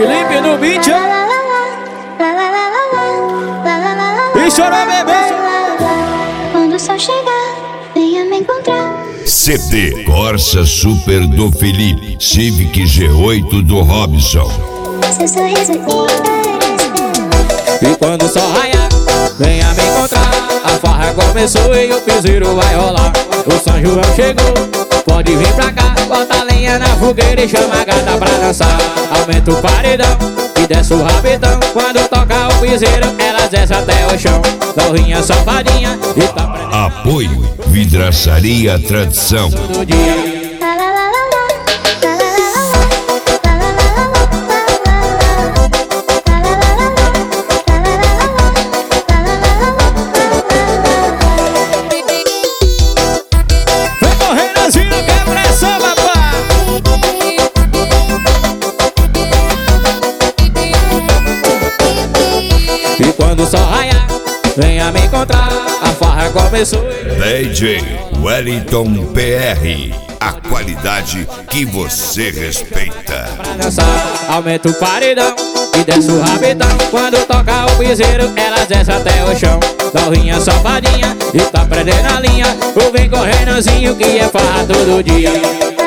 Felipe no beat. E chorou, bebê. Quando o sol chegar, venha me encontrar. CD Corsa Super do Felipe, Civic G8 do Robson. Seu sorriso E quando o sol raiar, venha me encontrar. A farra começou e o piseiro vai rolar. O São João chegou, pode vir pra cá. Bota a lenha na fogueira e chama a gata pra dançar. Aumenta o paredão e desce o rabetão. Quando toca o piseiro, elas descem até o chão. Novinha safadinha e tá prendendo. Apoio Vidraçaria Tradição. Todo dia. E quando o sol raiar, venha me encontrar. A farra começou. DJ Wellington PR, a qualidade que você respeita. Pra dançar, aumenta o paredão e desce o rabetão. Quando toca o piseiro, elas descem até o chão. Novinha safadinha e tá prendendo a linha. Ou vem correndozinho que é farra todo dia.